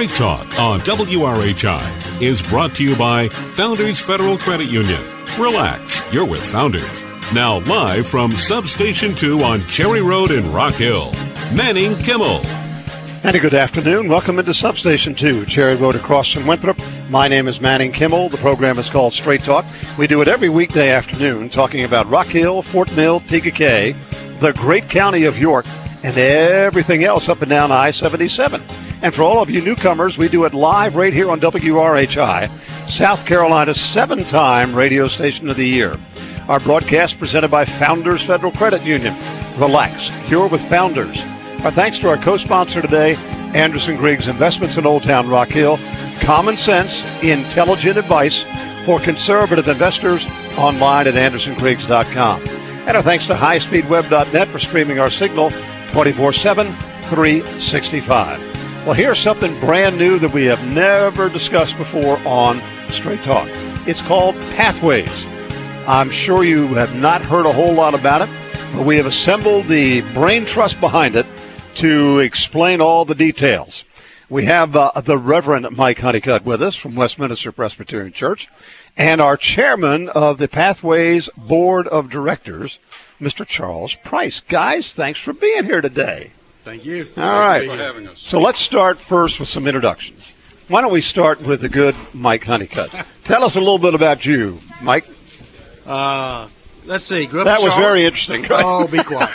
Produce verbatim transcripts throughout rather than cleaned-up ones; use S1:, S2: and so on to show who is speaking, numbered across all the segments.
S1: Straight Talk on W R H I is brought to you by Founders Federal Credit Union. Relax, you're with Founders. Now live from Substation two on Cherry Road in Rock Hill, Manning Kimmel.
S2: And a good afternoon. Welcome into Substation two, Cherry Road across from Winthrop. My name is Manning Kimmel. The program is called Straight Talk. We do it every weekday afternoon, talking about Rock Hill, Fort Mill, Kankakee, the great county of York, and everything else up and down I seventy-seven. And for all of you newcomers, we do it live right here on W R H I, South Carolina's seven-time radio station of the year. Our broadcast presented by Founders Federal Credit Union. Relax, you're with Founders. Our thanks to our co-sponsor today, Anderson Griggs Investments in Old Town Rock Hill. Common sense, intelligent advice for conservative investors online at anderson griggs dot com. And our thanks to high speed web dot net for streaming our signal twenty-four seven, three sixty-five. Well, here's something brand new that we have never discussed before on Straight Talk. It's called Pathways. I'm sure you have not heard a whole lot about it, but we have assembled the brain trust behind it to explain all the details. We have uh, the Reverend Mike Honeycutt with us from Westminster Presbyterian Church, and our chairman of the Pathways Board of Directors, Mister Charles Price. Guys, thanks for being here today.
S3: Thank you.
S2: All right.
S3: Thank you for having us.
S2: So let's start first with some introductions. Why don't we start with the good Mike Honeycutt? Tell us a little bit about you, Mike.
S3: Uh, let's see. Grew up
S2: that
S3: in
S2: was
S3: Charlotte.
S2: very interesting.
S3: Oh, be quiet.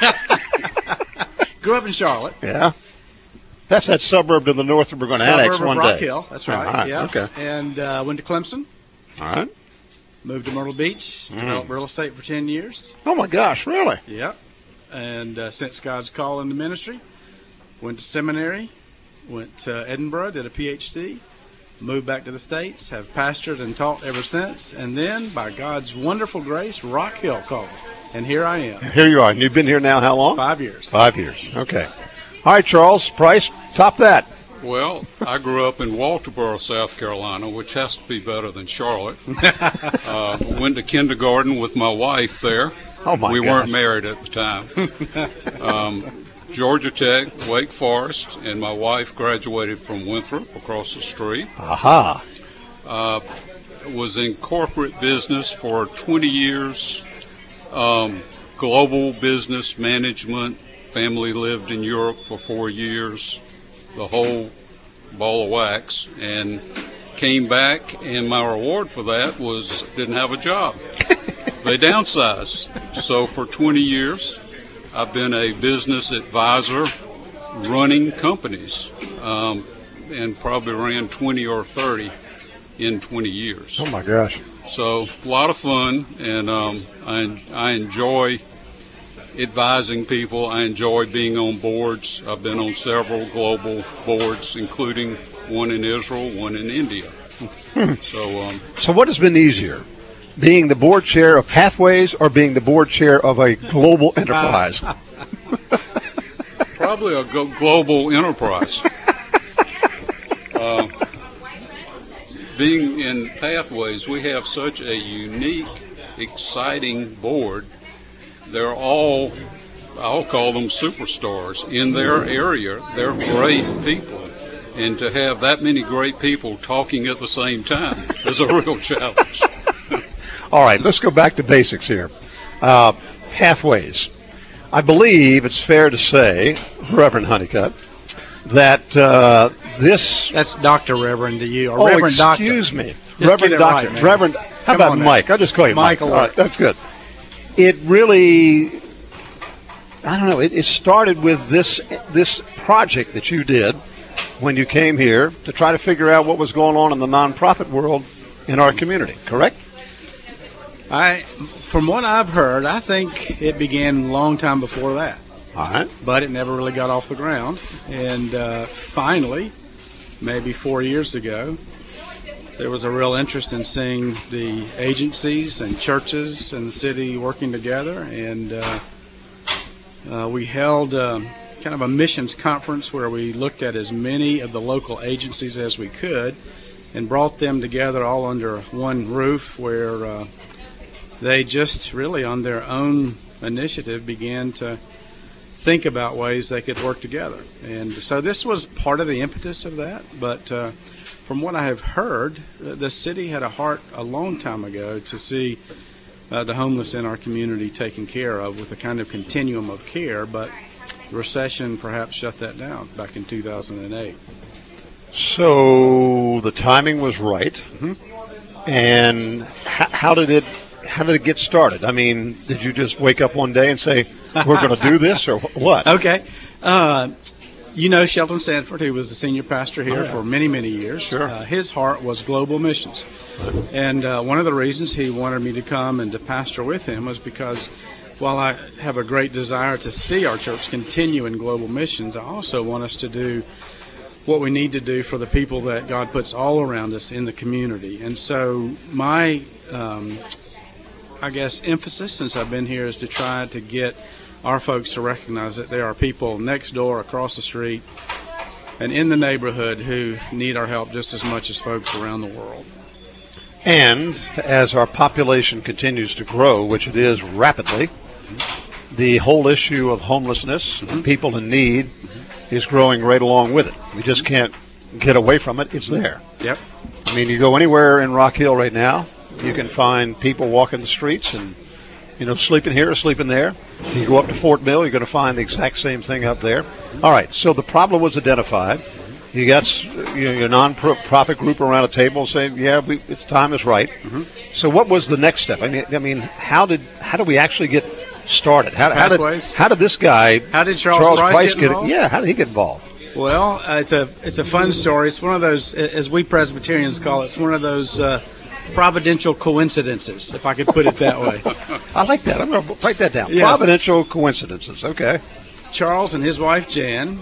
S3: Grew up in Charlotte.
S2: Yeah. That's that suburb to the north that we're going to
S3: Suburb
S2: annex
S3: of
S2: one
S3: Rock
S2: day.
S3: Hill. That's right.
S2: All right.
S3: Yeah.
S2: Okay.
S3: And uh, went to Clemson.
S2: All right.
S3: Moved to Myrtle Beach.
S2: Mm.
S3: Developed real estate for ten years.
S2: Oh, my gosh. Really?
S3: Yep. And uh, since God's call in the ministry, went to seminary, went to Edinburgh, did a P H D, moved back to the States, have pastored and taught ever since, and then, by God's wonderful grace, Rock Hill called. And here I am.
S2: Here you are. And you've been here now how long?
S3: Five years.
S2: Five years. Okay. All right, Charles Price, top that.
S4: Well, I grew up in Walterboro, South Carolina, which has to be better than Charlotte. uh, went to kindergarten with my wife there.
S2: Oh, my
S4: We
S2: gosh.
S4: weren't married at the time. um, Georgia Tech, Wake Forest, and my wife graduated from Winthrop across the street.
S2: Aha.
S4: Uh, was in corporate business for twenty years, um, global business management. Family lived in Europe for four years, the whole ball of wax, and came back, and my reward for that was didn't have a job. They downsized. So for twenty years, I've been a business advisor running companies, um, and probably ran twenty or thirty in twenty years.
S2: Oh, my gosh.
S4: So a lot of fun, and um, I, I enjoy advising people. I enjoy being on boards. I've been on several global boards, including one in Israel, one in India.
S2: Hmm.
S4: So, um,
S2: So what has been easier, being the board chair of Pathways or being the board chair of a global enterprise?
S4: probably a go- global enterprise. uh, being in Pathways, we have such a unique, exciting board. They're all, I'll call them superstars in their area. They're great people. And to have that many great people talking at the same time is a real challenge.
S2: All right, let's go back to basics here. Uh, Pathways. I believe it's fair to say, Reverend Honeycutt, that uh, this...
S3: That's Doctor Reverend to you, or
S2: oh,
S3: Reverend Doctor.
S2: excuse me.
S3: Just
S2: Reverend
S3: get it
S2: Doctor.
S3: right, man.
S2: Reverend, how
S3: Come
S2: about
S3: on now.
S2: Mike? I'll just call you Mike.
S3: Michael
S2: All right, that's good. It really, I don't know, it, it started with this this project that you did when you came here to try to figure out what was going on in the nonprofit world in our community, correct?
S3: I, from what I've heard, I think it began a long time before that.
S2: All right.
S3: But it never really got off the ground. And uh, finally, maybe four years ago, there was a real interest in seeing the agencies and churches and the city working together. And uh, uh, we held um, kind of a missions conference where we looked at as many of the local agencies as we could and brought them together all under one roof, where uh, they just really on their own initiative began to think about ways they could work together. And so this was part of the impetus of that. But uh, from what I have heard, the city had a heart a long time ago to see uh, the homeless in our community taken care of with a kind of continuum of care. But recession perhaps shut that down back in two thousand eight.
S2: So the timing was right.
S3: Mm-hmm.
S2: And h- how did it how did it get started? I mean, did you just wake up one day and say, we're going to do this, or what?
S3: Okay. Uh, you know Shelton Sanford, who was the senior pastor here
S2: oh, yeah.
S3: for many, many years.
S2: Sure.
S3: Uh, his heart was global missions. And uh, one of the reasons he wanted me to come and to pastor with him was because while I have a great desire to see our church continue in global missions, I also want us to do what we need to do for the people that God puts all around us in the community. And so my, um, I guess, emphasis since I've been here is to try to get our folks to recognize that there are people next door, across the street, and in the neighborhood who need our help just as much as folks around the world.
S2: And as our population continues to grow, which it is rapidly, the whole issue of homelessness and people in need is growing right along with it. We just can't get away from it. It's there.
S3: Yep.
S2: I mean, you go anywhere in Rock Hill right now, you can find people walking the streets and, you know, sleeping here or sleeping there. You go up to Fort Mill, you're going to find the exact same thing up there. All right, so the problem was identified. You got you know, your non-profit group around a table saying, yeah, we, it's time is right.
S3: Mm-hmm.
S2: So what was the next step? I mean, I mean, how did how did we actually get started? How, how did how did this guy,
S3: how did Charles,
S2: Charles
S3: Price,
S2: Price
S3: get,
S2: get
S3: involved?
S2: it? Yeah, how did he get involved?
S3: Well, uh, it's a it's a fun story. It's one of those, as we Presbyterians call it, it's one of those uh, providential coincidences, if I could put it that way.
S2: I like that. I'm going to write that down.
S3: Yes.
S2: Providential coincidences. Okay.
S3: Charles and his wife Jan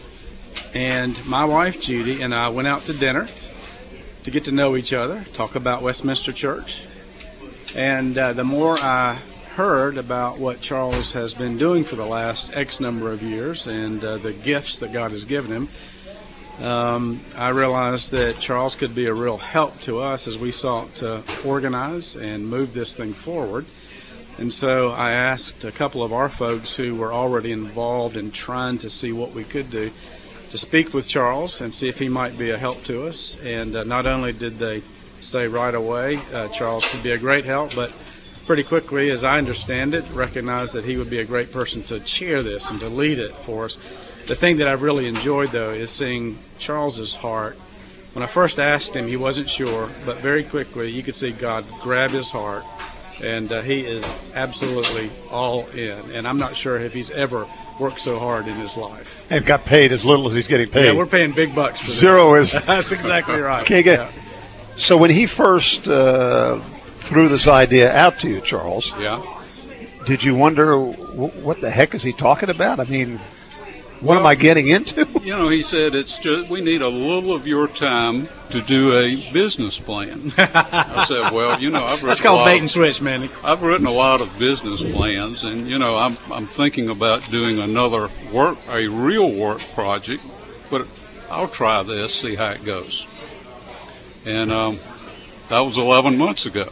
S3: and my wife Judy and I went out to dinner to get to know each other, talk about Westminster Church. And uh, the more I heard about what Charles has been doing for the last X number of years and uh, the gifts that God has given him, um, I realized that Charles could be a real help to us as we sought to organize and move this thing forward. And so I asked a couple of our folks who were already involved in trying to see what we could do to speak with Charles and see if he might be a help to us. And uh, not only did they say right away uh, Charles could be a great help, but pretty quickly, as I understand it, recognized that he would be a great person to chair this and to lead it for us. The thing that I've really enjoyed, though, is seeing Charles's heart. When I first asked him, he wasn't sure, but very quickly you could see God grab his heart, and uh, he is absolutely all in. And I'm not sure if he's ever worked so hard in his life.
S2: And got paid as little as he's getting paid.
S3: Yeah, we're paying big bucks for this.
S2: Zero is.
S3: That's exactly right.
S2: Can't get.
S3: Yeah.
S2: So when he first uh, threw this idea out to you, Charles,
S4: Yeah.
S2: did you wonder w- what the heck is he talking about? I mean, what
S4: Well,
S2: am I getting into?
S4: You know, he said it's just we need a little of your time to do a business plan. I said, well, you know, I've written
S3: That's
S4: a
S3: called
S4: lot
S3: bait
S4: of-
S3: and switch, man.
S4: I've written a lot of business plans, and you know, I'm I'm thinking about doing another work, a real work project, but I'll try this, see how it goes. And um, that was eleven months ago.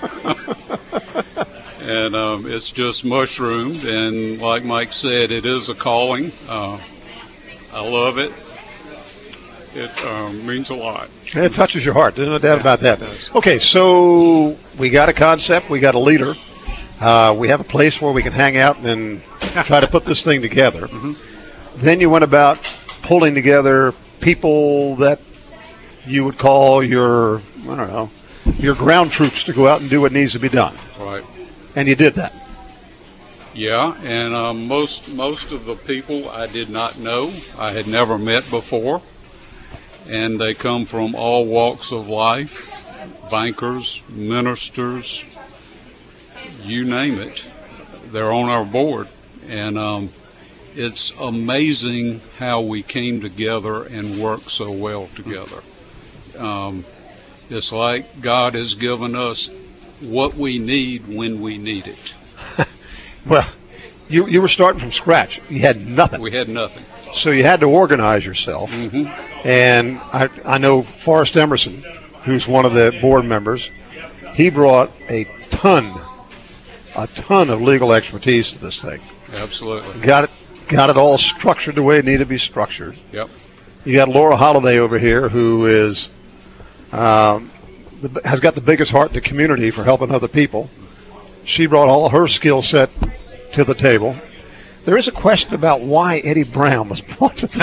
S4: And um, it's just mushroomed, and like Mike said, it is a calling. Uh, I love it. It um, means a lot.
S2: It touches your heart. There's no doubt about that.
S3: it does.
S2: Okay, so we got a concept. We got a leader. Uh, we have a place where we can hang out and try to put this thing together.
S3: Mm-hmm.
S2: Then you went about pulling together people that you would call your, I don't know, your ground troops to go out and do what needs to be done.
S4: Right.
S2: And you did that.
S4: Yeah, and um, most most of the people I did not know. I had never met before. And they come from all walks of life, bankers, ministers, you name it. They're on our board. And um, it's amazing how we came together and worked so well together. Um, it's like God has given us what we need when we need it.
S2: Well, you you were starting from scratch. You had nothing.
S4: We had nothing.
S2: So you had to organize yourself.
S4: Mm-hmm.
S2: And I, I know Forrest Emerson, who's one of the board members, he brought a ton, a ton of legal expertise to this thing.
S4: Absolutely.
S2: Got it got it all structured the way it needed to be structured.
S4: Yep.
S2: You got Laura Holiday over here, who is um, the, has got the biggest heart in the community for helping other people. She brought all her skill set to the table. There is a question about why Eddie Brown was brought to the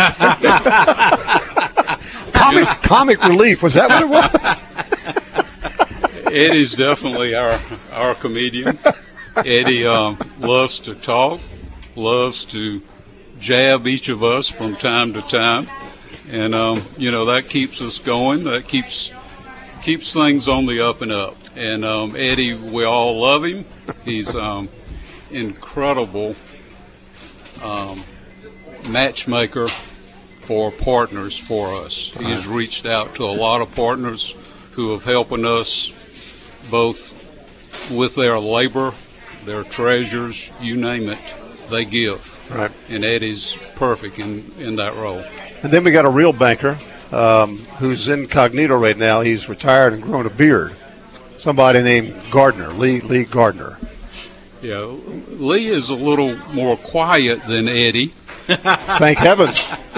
S2: table. comic, comic relief, was that what it was?
S4: Eddie's definitely our our comedian. Eddie um, loves to talk, loves to jab each of us from time to time, and um, you know that keeps us going. That keeps keeps things on the up and up. And um, Eddie, we all love him. He's um, incredible um, matchmaker for partners for us. He's reached out to a lot of partners who have helping us both with their labor, their treasures, you name it, they give.
S2: Right.
S4: And Eddie's perfect in, in that role.
S2: And then we got a real banker um, who's incognito right now. He's retired and grown a beard. Somebody named Gardner, Lee Lee Gardner.
S4: Yeah, Lee is a little more quiet than Eddie.
S2: Thank heavens.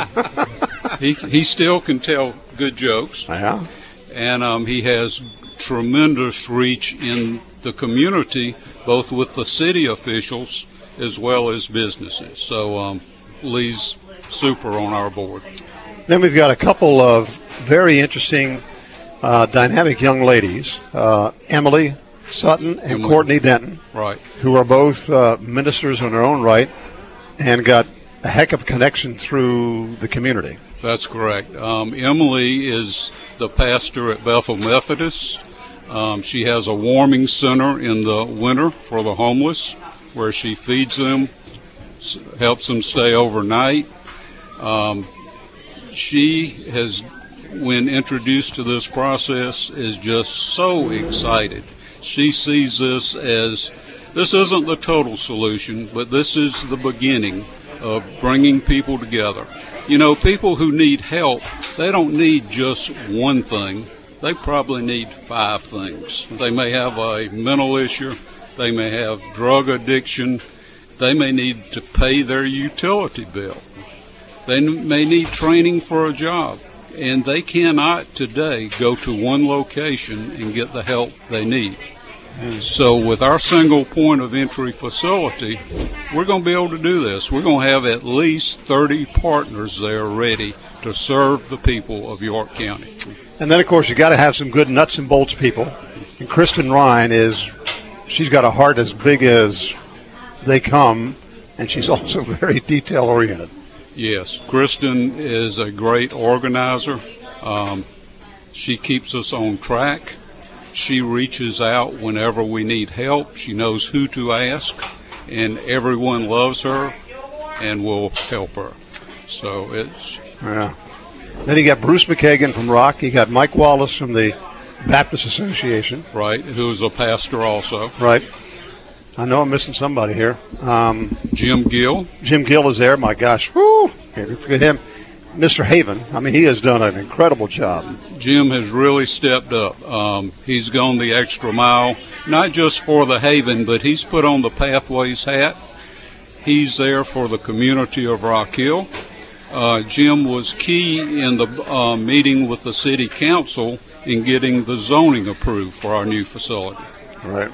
S4: he he still can tell good jokes.
S2: Yeah.
S4: And um, he has tremendous reach in the community, both with the city officials as well as businesses. So um, Lee's super on our board.
S2: Then we've got a couple of very interesting, uh, dynamic young ladies, uh, Emily Sutton and
S4: Emily.
S2: Courtney Denton,
S4: Right.
S2: who are both uh, ministers in their own right and got a heck of a connection through the community.
S4: That's correct. Um, Emily is the pastor at Bethel Methodist. Um, she has a warming center in the winter for the homeless where she feeds them, s- helps them stay overnight. Um, she has, when introduced to this process, is just so excited. She sees this as, this isn't the total solution, but this is the beginning of bringing people together. You know, people who need help, they don't need just one thing. They probably need five things. They may have a mental issue. They may have drug addiction. They may need to pay their utility bill. They may need training for a job. And they cannot today go to one location and get the help they need. So with our single point of entry facility, we're going to be able to do this. We're going to have at least thirty partners there ready to serve the people of York County.
S2: And then, of course, you got to have some good nuts and bolts people. And Kristen Ryan is, she's got a heart as big as they come, and she's also very detail-oriented.
S4: Yes, Kristen is a great organizer. Um, she keeps us on track. She reaches out whenever we need help. She knows who to ask, and everyone loves her and will help her. So it's...
S2: Yeah. Then you got Bruce McKagan from Rock. You got Mike Wallace from the Baptist Association.
S4: Right, who's a pastor also.
S2: Right. I know I'm missing somebody here. Um,
S4: Jim Gill.
S2: Jim Gill is there. My gosh. Woo! Can't forget him. Mister Haven. I mean, he has done an incredible job.
S4: Jim has really stepped up. Um, he's gone the extra mile, not just for the Haven, but he's put on the Pathways hat. He's there for the community of Rock Hill. Uh, Jim was key in the uh, meeting with the city council in getting the zoning approved for our new facility.
S2: Right.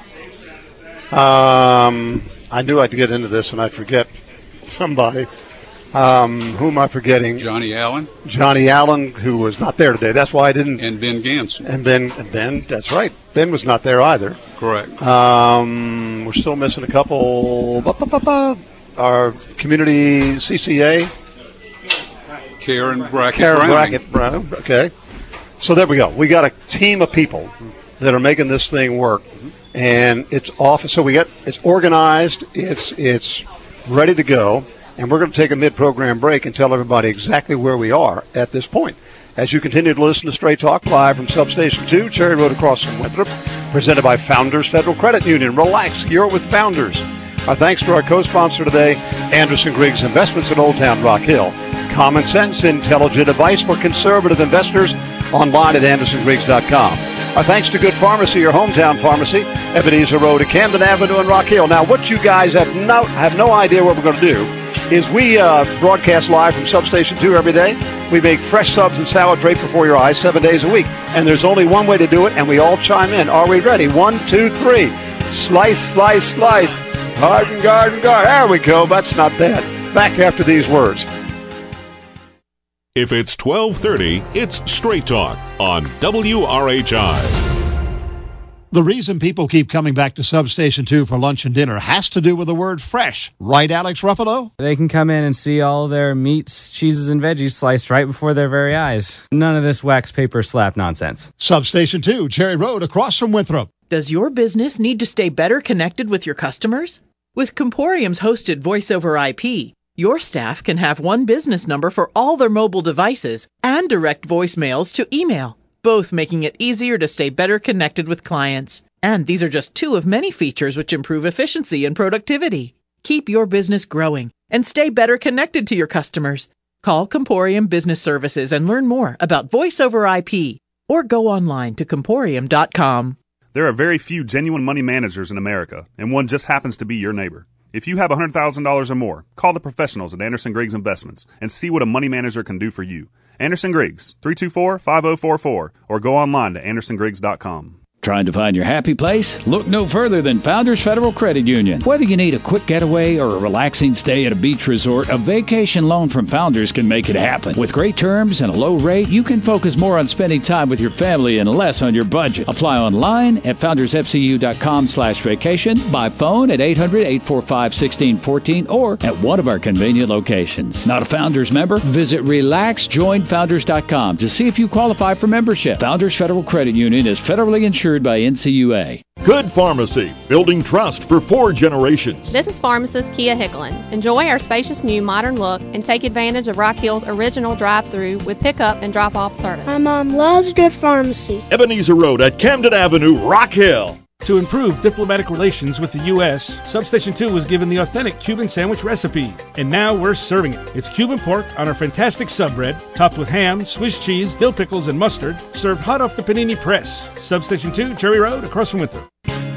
S2: Um, I knew I'd get into this and I'd forget somebody. Um, who am I forgetting?
S4: Johnny Allen.
S2: Johnny Allen, who was not there today. That's why I didn't.
S4: And Ben Ganson.
S2: And Ben, and Ben, that's right. Ben was not there either.
S4: Correct.
S2: Um, we're still missing a couple. Ba, ba, ba, ba. Our community C C A.
S4: Karen Brackett.
S2: Karen
S4: Browning.
S2: Brackett Brown. Okay. So there we go. We got a team of people that are making this thing work, and it's off. So we got it's organized. It's it's ready to go. And we're going to take a mid-program break and tell everybody exactly where we are at this point. As you continue to listen to Straight Talk live from Substation two, Cherry Road across from Winthrop, presented by Founders Federal Credit Union. Relax, you're with Founders. Our thanks to our co-sponsor today, Anderson Griggs Investments in Old Town Rock Hill. Common sense, intelligent advice for conservative investors. Online at anderson griggs dot com. Our thanks to Good Pharmacy, your hometown pharmacy, Ebenezer Road at Camden Avenue in Rock Hill. Now, what you guys have no, have no idea what we're going to do is we uh, broadcast live from Substation two every day. We make fresh subs and salad draped before your eyes seven days a week. And there's only one way to do it, and we all chime in. Are we ready? One, two, three. Slice, slice, slice. Garden, garden, garden. There we go. That's not bad. Back after these words.
S1: If it's twelve thirty, it's Straight Talk on W R H I.
S2: The reason people keep coming back to Substation two for lunch and dinner has to do with the word fresh. Right, Alex Ruffalo?
S5: They can come in and see all their meats, cheeses, and veggies sliced right before their very eyes. None of this wax paper slap nonsense.
S2: Substation two, Cherry Road, across from Winthrop.
S6: Does your business need to stay better connected with your customers? With Comporium's hosted voice over I P, your staff can have one business number for all their mobile devices and direct voicemails to email, both making it easier to stay better connected with clients. And these are just two of many features which improve efficiency and productivity. Keep your business growing and stay better connected to your customers. Call Comporium Business Services and learn more about voice over I P, or go online to comporium dot com.
S7: There are very few genuine money managers in America, and one just happens to be your neighbor. If you have one hundred thousand dollars or more, call the professionals at Anderson Griggs Investments and see what a money manager can do for you. Anderson Griggs, three two four, five zero four four, or go online to anderson griggs dot com.
S8: Trying to find your happy place? Look no further than Founders Federal Credit Union. Whether you need a quick getaway or a relaxing stay at a beach resort, a vacation loan from Founders can make it happen. With great terms and a low rate, you can focus more on spending time with your family and less on your budget. Apply online at founders f c u dot com slash vacation, by phone at eight hundred, eight four five, one six one four, or at one of our convenient locations. Not a Founders member? Visit relax join founders dot com to see if you qualify for membership. Founders Federal Credit Union is federally insured by N C U A.
S9: Good Pharmacy, building trust for four generations.
S10: This is pharmacist Kia Hicklin. Enjoy our spacious new modern look and take advantage of Rock Hill's original drive-through with pickup and drop-off service.
S11: My mom loves Good Pharmacy.
S9: Ebenezer Road at Camden Avenue, Rock Hill.
S12: To improve diplomatic relations with the U S, Substation two was given the authentic Cuban sandwich recipe, and now we're serving it. It's Cuban pork on our fantastic sub bread, topped with ham, Swiss cheese, dill pickles, and mustard, served hot off the panini press. Substation two, Cherry Road, across from Winthrop.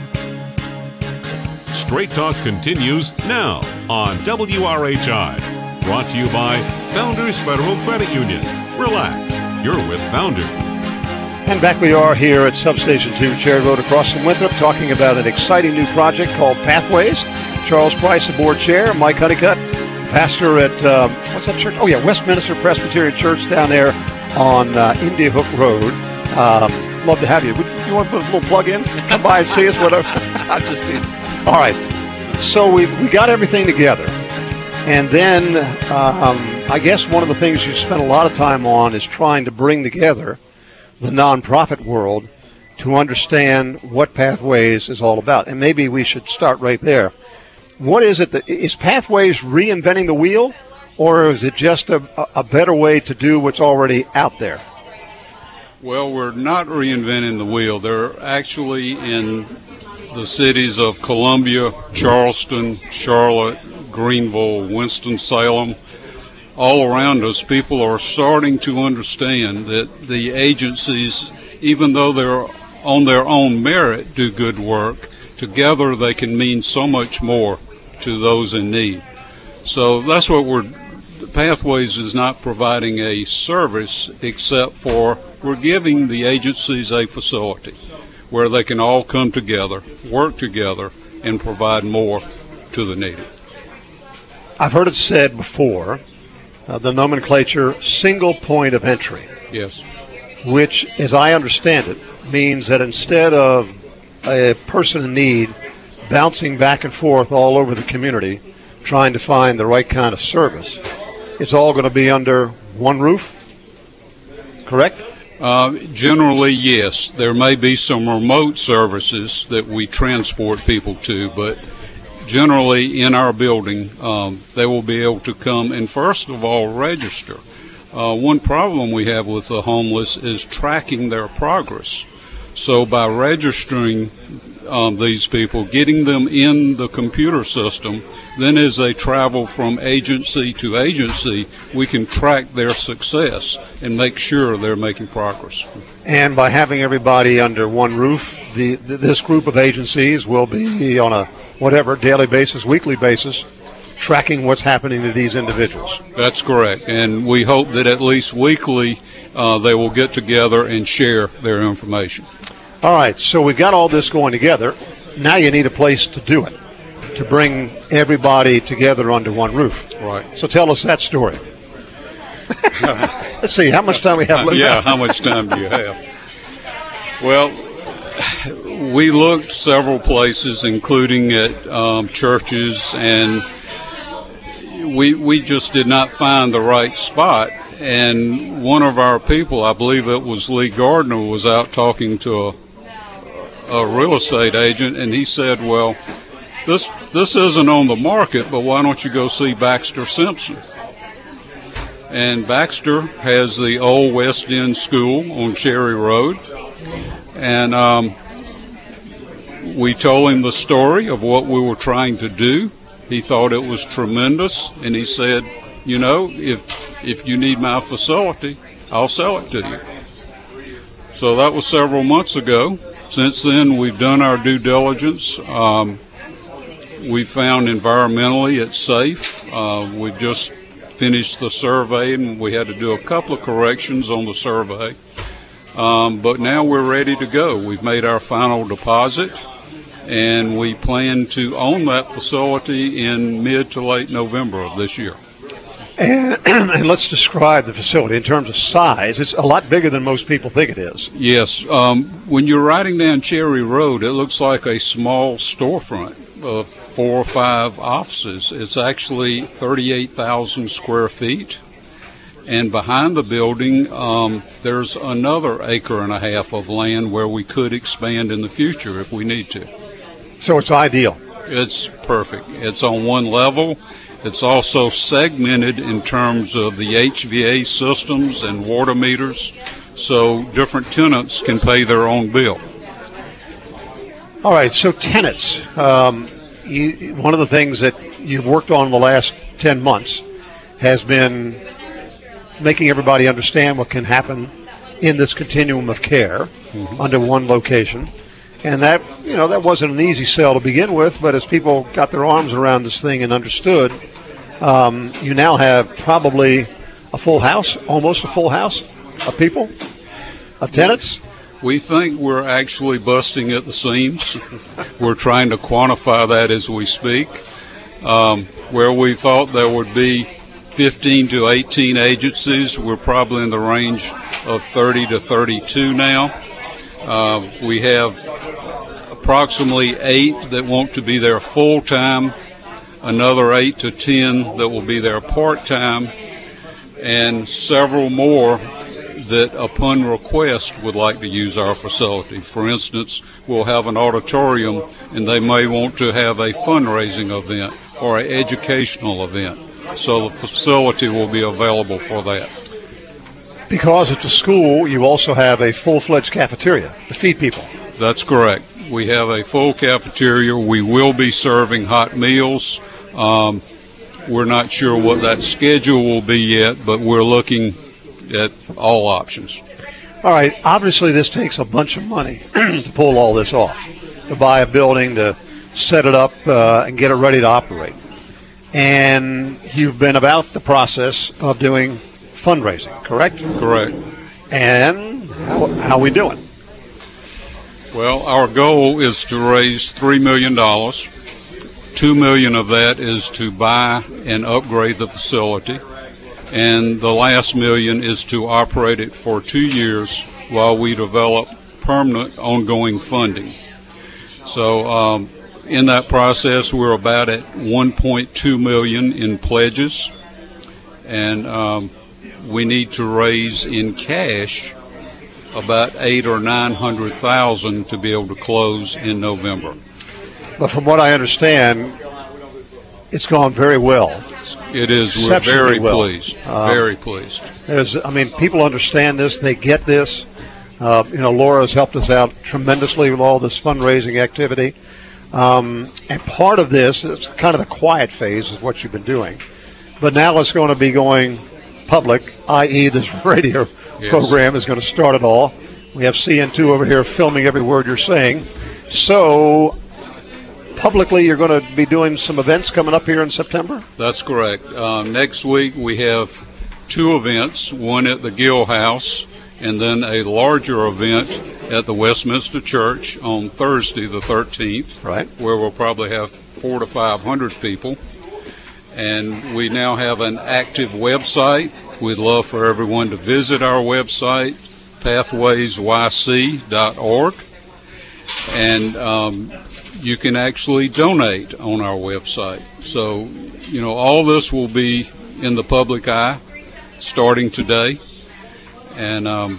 S1: Straight Talk continues now on W R H I. Brought to you by Founders Federal Credit Union. Relax, you're with Founders.
S2: And back we are here at Substation two, Cherry Road, across from Winthrop, talking about an exciting new project called Pathways. Charles Price, the board chair. Mike Honeycutt, pastor at, uh, what's that church? Oh, yeah, Westminster Presbyterian Church down there on uh, India Hook Road. Um, love to have you. Would you want to put a little plug in? Come by and see us, whatever. I'm just teasing. All right. So we we got everything together. And then um, I guess one of the things you spent a lot of time on is trying to bring together the nonprofit world to understand what Pathways is all about. And maybe we should start right there. What is it that is Pathways reinventing the wheel, or is it just a, a better way to do what's already out there?
S4: Well, we're not reinventing the wheel. They're actually in the cities of Columbia, Charleston, Charlotte, Greenville, Winston-Salem. All around us, people are starting to understand that the agencies, even though they're on their own merit, do good work. Together, they can mean so much more to those in need. So that's what we're, Pathways is not providing a service, except for we're giving the agencies a facility where they can all come together, work together, and provide more to the needy.
S2: I've heard it said before, Uh, the nomenclature, single point of entry.
S4: Yes.
S2: Which, as I understand it, means that instead of a person in need bouncing back and forth all over the community trying to find the right kind of service, it's all going to be under one roof? Correct?
S4: Uh, generally, yes. There may be some remote services that we transport people to, but generally in our building, um, they will be able to come and first of all register. Uh, one problem we have with the homeless is tracking their progress. So by registering um, these people, getting them in the computer system, then as they travel from agency to agency, we can track their success and make sure they're making progress.
S2: And by having everybody under one roof, the, the this group of agencies will be on a whatever daily basis, weekly basis, tracking what's happening to these individuals.
S4: That's correct. And we hope that at least weekly uh, they will get together and share their information.
S2: All right, so we've got all this going together. Now you need a place to do it, to bring everybody together under one roof.
S4: Right.
S2: So tell us that story. Let's see, how much time we have left?
S4: Yeah, how much time do you have? Well, we looked several places, including at um, churches, and we we just did not find the right spot. And one of our people, I believe it was Lee Gardner, was out talking to a, a real estate agent, and he said, well, this this isn't on the market, but why don't you go see Baxter Simpson? And Baxter has the old West End School on Cherry Road. And um, we told him the story of what we were trying to do. He thought it was tremendous. And he said, you know, if if you need my facility, I'll sell it to you. So that was several months ago. Since then, we've done our due diligence. Um, we found environmentally it's safe. Uh, we've just finished the survey, and we had to do a couple of corrections on the survey. Um, but now we're ready to go. We've made our final deposit, and we plan to own that facility in mid to late November of this year.
S2: And, and let's describe the facility in terms of size. It's a lot bigger than most people think it is.
S4: Yes. Um, when you're riding down Cherry Road, it looks like a small storefront of four or five offices. It's actually thirty-eight thousand square feet. And behind the building, um, there's another acre and a half of land where we could expand in the future if we need to.
S2: So it's ideal.
S4: It's perfect. It's on one level. It's also segmented in terms of the H V A systems and water meters, so different tenants can pay their own bill.
S2: All right, so tenants. Um, you, one of the things that you've worked on in the last ten months has been making everybody understand what can happen in this continuum of care mm-hmm. under one location. And that, you know, that wasn't an easy sell to begin with, but as people got their arms around this thing and understood, um, you now have probably a full house, almost a full house of people, of tenants.
S4: We think we're actually busting at the seams. We're trying to quantify that as we speak. Um, where we thought there would be fifteen to eighteen agencies, we're probably in the range of thirty to thirty-two now. Uh, we have approximately eight that want to be there full-time, another eight to ten that will be there part-time, and several more that upon request would like to use our facility. For instance, we'll have an auditorium and they may want to have a fundraising event or an educational event. So the facility will be available for that.
S2: Because it's a school, you also have a full-fledged cafeteria to feed people.
S4: That's correct. We have a full cafeteria. We will be serving hot meals. Um, we're not sure what that schedule will be yet, but we're looking at all options.
S2: All right. Obviously, this takes a bunch of money to pull all this off, to buy a building, to set it up, uh, and get it ready to operate. And you've been about the process of doing fundraising, correct?
S4: Correct.
S2: And how, how are we doing?
S4: Well, our goal is to raise three million dollars. two million dollars of that is to buy and upgrade the facility. And the last million is to operate it for two years while we develop permanent ongoing funding. So um, in that process, we're about at one point two million dollars in pledges. And um, we need to raise in cash about eight or nine hundred thousand to be able to close in November.
S2: But from what I understand, it's gone very well.
S4: It is. We're very
S2: well.
S4: pleased. Um, very pleased.
S2: There's, I mean, people understand this. They get this. Uh, you know, Laura has helped us out tremendously with all this fundraising activity. Um, and part of this is kind of the quiet phase is what you've been doing. But now it's going to be going public, that is this radio yes. program is going to start it all. We have C N two over here filming every word you're saying. So publicly you're going to be doing some events coming up here in September?
S4: That's correct. Uh, next week we have two events, one at the Gill House and then a larger event at the Westminster Church on Thursday the thirteenth,
S2: right,
S4: where we'll probably have four to five hundred people. And we now have an active website. We'd love for everyone to visit our website, pathways y c dot org, and um, you can actually donate on our website. So, you know, all this will be in the public eye starting today. And um,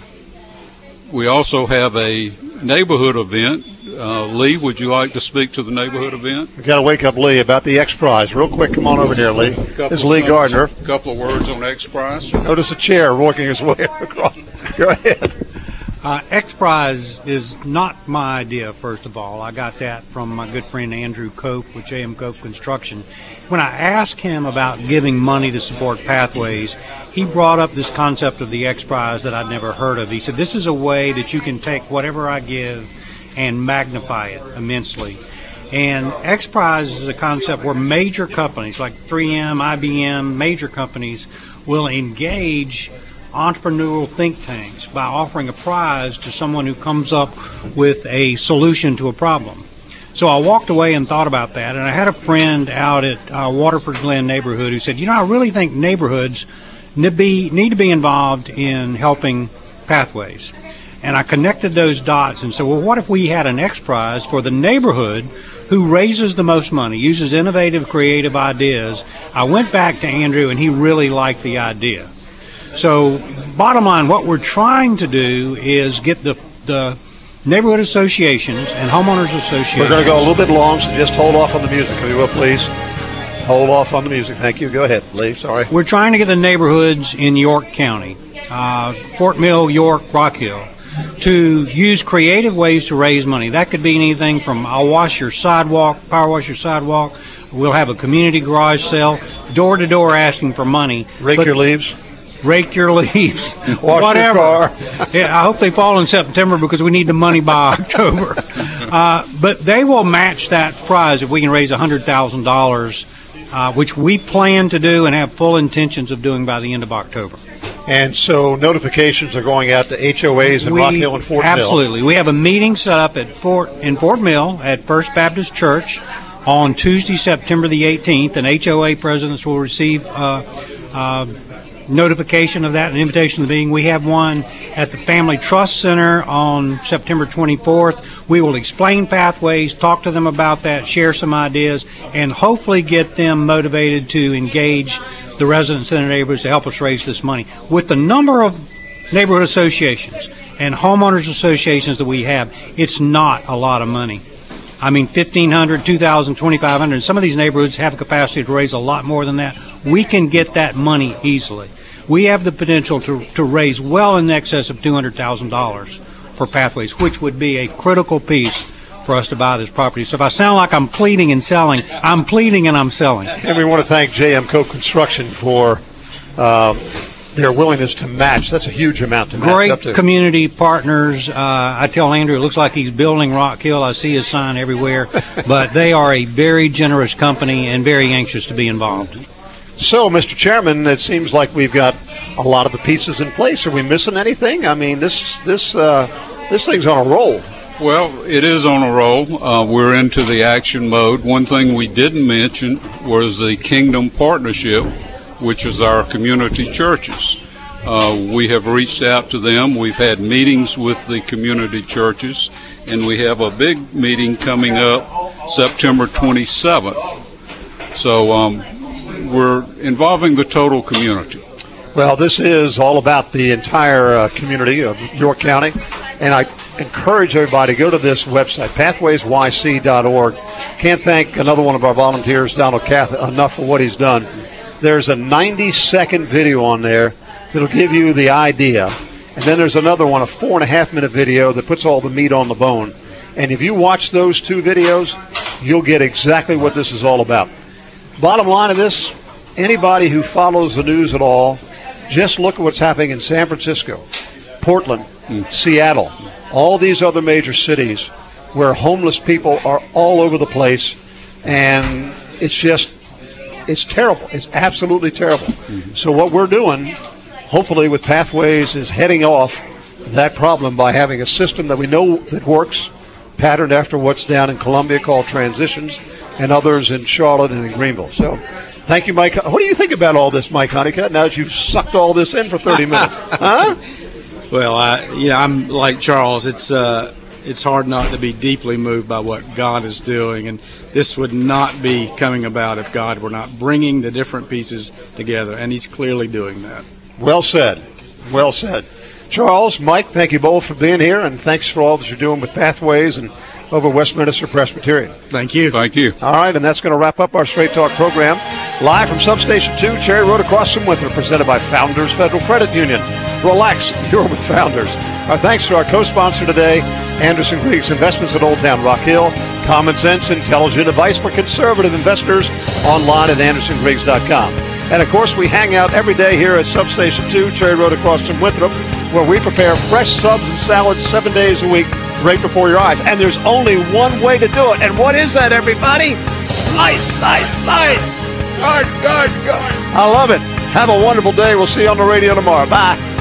S4: we also have a neighborhood event. Uh, Lee, would you like to speak to the neighborhood event?
S2: We've got to wake up Lee about the X Prize. Real quick, come on over here, Lee. This is Lee Gardner.
S4: A couple of words on X Prize.
S2: Notice a chair working its way across. Go ahead.
S13: Uh, X Prize is not my idea, first of all. I got that from my good friend Andrew Cope with J M Cope Construction. When I asked him about giving money to support Pathways, he brought up this concept of the X Prize that I'd never heard of. He said, this is a way that you can take whatever I give and magnify it immensely. And X Prize is a concept where major companies like three M, I B M, major companies will engage entrepreneurial think tanks by offering a prize to someone who comes up with a solution to a problem. So I walked away and thought about that, and I had a friend out at uh, Waterford Glen neighborhood who said, you know, I really think neighborhoods need, be, need to be involved in helping Pathways. And I connected those dots and said, well, what if we had an X Prize for the neighborhood who raises the most money, uses innovative, creative ideas? I went back to Andrew, and he really liked the idea. So bottom line, what we're trying to do is get the, the neighborhood associations and homeowners associations.
S2: We're going to go a little bit long, so just hold off on the music, if you will, please. Hold off on the music. Thank you. Go ahead, Lee. Sorry.
S13: We're trying to get the neighborhoods in York County, uh, Fort Mill, York, Rock Hill, to use creative ways to raise money. That could be anything from I'll wash your sidewalk, power wash your sidewalk. We'll have a community garage sale, door to door asking for money.
S2: Rake but, your leaves.
S13: Rake your leaves.
S2: Wash
S13: whatever.
S2: Your car.
S13: Yeah, I hope they fall in September because we need the money by October. Uh, but they will match that prize if we can raise one hundred thousand dollars, uh, which we plan to do and have full intentions of doing by the end of October.
S2: And so notifications are going out to H O As in
S13: we,
S2: Rock Hill and Fort
S13: absolutely.
S2: Mill.
S13: Absolutely. We have a meeting set up at Fort in Fort Mill at First Baptist Church on Tuesday, September the eighteenth, and H O A presidents will receive uh, uh, notification of that, an invitation to the meeting. We have one at the Family Trust Center on September twenty-fourth. We will explain Pathways, talk to them about that, share some ideas, and hopefully get them motivated to engage the residents in their neighborhoods to help us raise this money. With the number of neighborhood associations and homeowners associations that we have, it's not a lot of money. I mean, fifteen hundred, two thousand, twenty-five hundred. Some of these neighborhoods have a capacity to raise a lot more than that. We can get that money easily. We have the potential to, to raise well in excess of two hundred thousand dollars for Pathways, which would be a critical piece for us to buy this property. So if I sound like I'm pleading and selling, I'm pleading and I'm selling.
S2: And we want to thank J M Cope Construction for uh, their willingness to match. That's a huge amount to match
S13: Great
S2: up to.
S13: Community partners. Uh, I tell Andrew, it looks like he's building Rock Hill. I see his sign everywhere. But they are a very generous company and very anxious to be involved.
S2: So, Mister Chairman, it seems like we've got a lot of the pieces in place. Are we missing anything? I mean, this this uh, this thing's on a roll.
S4: Well, it is on a roll. Uh, we're into the action mode. One thing we didn't mention was the Kingdom Partnership, which is our community churches. Uh, we have reached out to them. We've had meetings with the community churches, and we have a big meeting coming up September twenty-seventh. So um, we're involving the total community.
S2: Well, this is all about the entire uh, community of York County, and I encourage everybody to go to this website, pathways y c dot org. Can't thank another one of our volunteers, Donald Cath, enough for what he's done. There's a ninety-second video on there that'll give you the idea, and then there's another one, a four and a half minute video that puts all the meat on the bone. And if you watch those two videos, you'll get exactly what this is all about. Bottom line of this, anybody who follows the news at all, just look at what's happening in San Francisco, Portland, mm. Seattle, all these other major cities where homeless people are all over the place. and it's just, it's terrible. It's absolutely terrible. Mm-hmm. So what we're doing, hopefully with Pathways, is heading off that problem by having a system that we know that works, patterned after what's down in Columbia called Transitions, and others in Charlotte and in Greenville. So thank you, Mike. What do you think about all this, Mike Honeycutt, now that you've sucked all this in for thirty minutes? Huh?
S3: Well, I, you know, I'm like Charles. It's uh, it's hard not to be deeply moved by what God is doing, and this would not be coming about if God were not bringing the different pieces together, and He's clearly doing that.
S2: Well said. Well said. Charles, Mike, thank you both for being here, and thanks for all that you're doing with Pathways and over Westminster Presbyterian.
S3: Thank you.
S4: Thank you.
S2: All right, and that's going to wrap up our Straight Talk program. Live from Substation two, Cherry Road across from Winthrop, presented by Founders Federal Credit Union. Relax, you're with Founders. Our thanks to our co-sponsor today, Anderson Griggs Investments at Old Town Rock Hill. Common sense, intelligent advice for conservative investors. Online at anderson griggs dot com. And, of course, we hang out every day here at Substation two, Cherry Road across from Winthrop, where we prepare fresh subs and salads seven days a week right before your eyes. And there's only one way to do it. And what is that, everybody? Slice, slice, slice. Good, good, good. I love it. Have a wonderful day. We'll see you on the radio tomorrow. Bye.